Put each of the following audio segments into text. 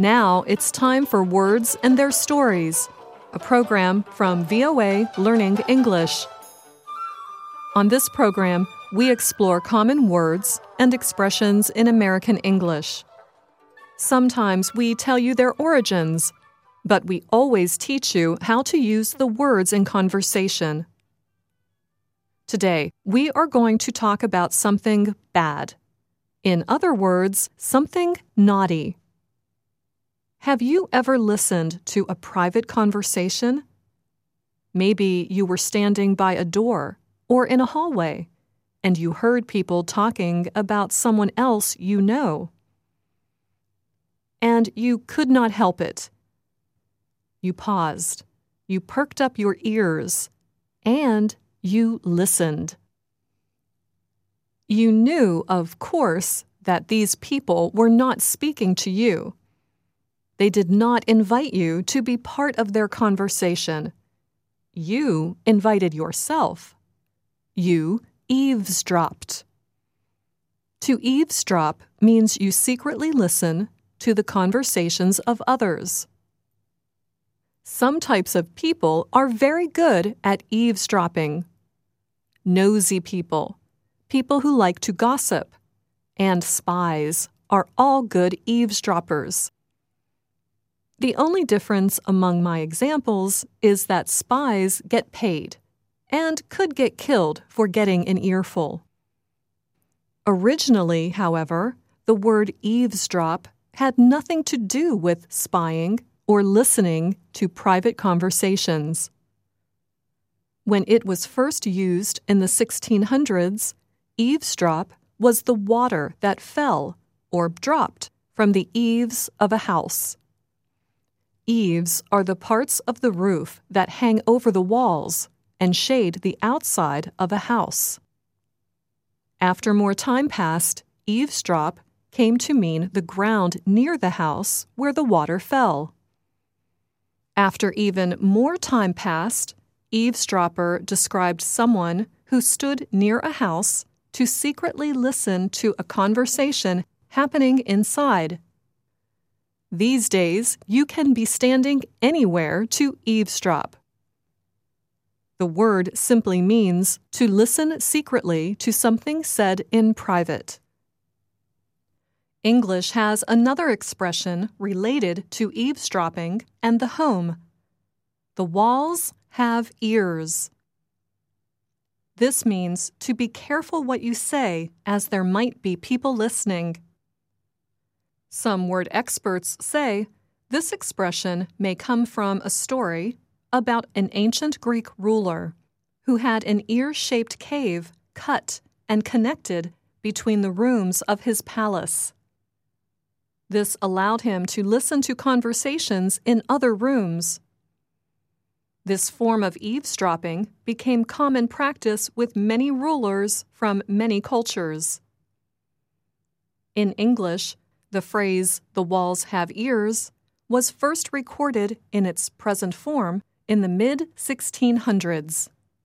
Now it's time for Words and Their Stories, a program from VOA Learning English. On this program, we explore common words and expressions in American English. Sometimes we tell you their origins, but we always teach you how to use the words in conversation. Today, we are going to talk about something bad. In other words, something naughty. Have you ever listened to a private conversation? Maybe you were standing by a door or in a hallway, and you heard people talking about someone else you know. And you could not help it. You paused, you perked up your ears, and you listened. You knew, of course, that these people were not speaking to you. They did not invite you to be part of their conversation. You invited yourself. You eavesdropped. To eavesdrop means you secretly listen to the conversations of others. Some types of people are very good at eavesdropping. Nosy people, people who like to gossip, and spies are all good eavesdroppers. The only difference among my examples is that spies get paid and could get killed for getting an earful. Originally, however, the word eavesdrop had nothing to do with spying or listening to private conversations. When it was first used in the 1600s, eavesdrop was the water that fell or dropped from the eaves of a house. Eaves are the parts of the roof that hang over the walls and shade the outside of a house. After more time passed, eavesdrop came to mean the ground near the house where the water fell. After even more time passed, eavesdropper described someone who stood near a house to secretly listen to a conversation happening inside. These days, you can be standing anywhere to eavesdrop. The word simply means to listen secretly to something said in private. English has another expression related to eavesdropping and the home. The walls have ears. This means to be careful what you say, as there might be people listening. Some word experts say this expression may come from a story about an ancient Greek ruler who had an ear-shaped cave cut and connected between the rooms of his palace. This allowed him to listen to conversations in other rooms. This form of eavesdropping became common practice with many rulers from many cultures. In English, the phrase, "the walls have ears," was first recorded in its present form in the mid-1600s.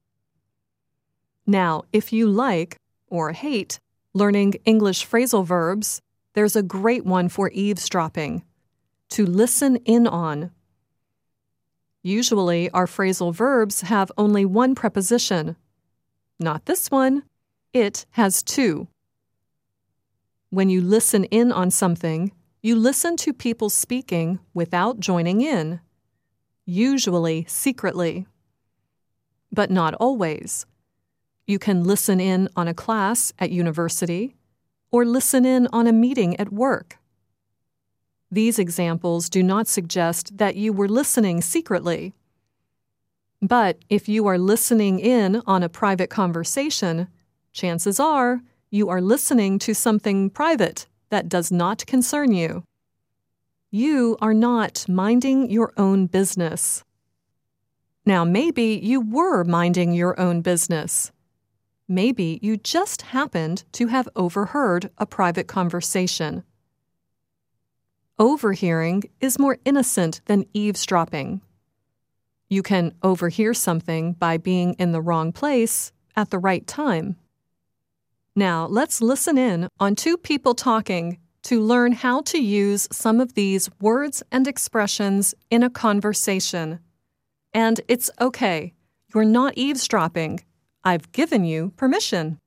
Now, if you like, or hate, learning English phrasal verbs, there's a great one for eavesdropping: to listen in on. Usually, our phrasal verbs have only one preposition. Not this one. It has two. When you listen in on something, you listen to people speaking without joining in, usually secretly. But not always. You can listen in on a class at university or listen in on a meeting at work. These examples do not suggest that you were listening secretly. But if you are listening in on a private conversation, chances are you are listening to something private that does not concern you. You are not minding your own business. Now, maybe you were minding your own business. Maybe you just happened to have overheard a private conversation. Overhearing is more innocent than eavesdropping. You can overhear something by being in the wrong place at the right time. Now, let's listen in on two people talking to learn how to use some of these words and expressions in a conversation. And it's okay. You're not eavesdropping. I've given you permission.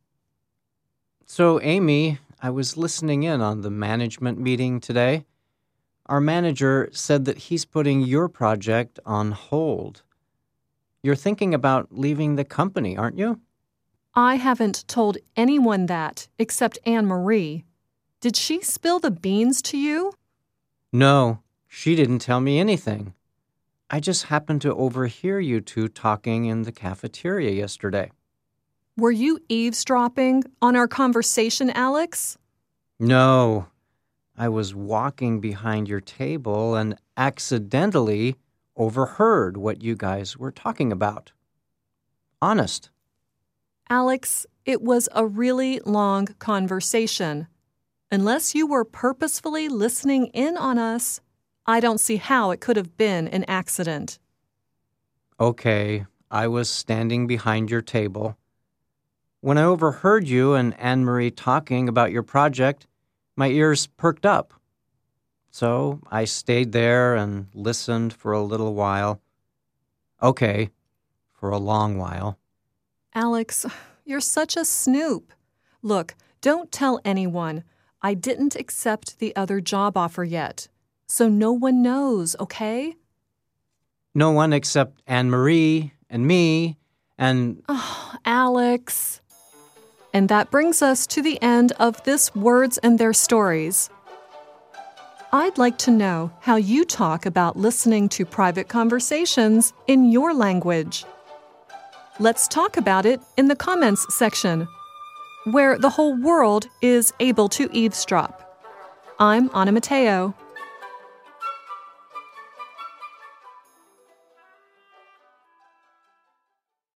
So, Amy, I was listening in on the management meeting today. Our manager said that he's putting your project on hold. You're thinking about leaving the company, aren't you? I haven't told anyone that except Anne-Marie. Did she spill the beans to you? No, she didn't tell me anything. I just happened to overhear you two talking in the cafeteria yesterday. Were you eavesdropping on our conversation, Alex? No, I was walking behind your table and accidentally overheard what you guys were talking about. Honest. Alex, it was a really long conversation. Unless you were purposefully listening in on us, I don't see how it could have been an accident. Okay, I was standing behind your table. When I overheard you and Anne-Marie talking about your project, my ears perked up. So I stayed there and listened for a little while. Okay, for a long while. Alex, you're such a snoop. Look, don't tell anyone. I didn't accept the other job offer yet. So no one knows, okay? No one except Anne-Marie and me and... Oh, Alex. And that brings us to the end of this Words and Their Stories. I'd like to know how you talk about listening to private conversations in your language. Let's talk about it in the comments section, where the whole world is able to eavesdrop. I'm Anna Mateo.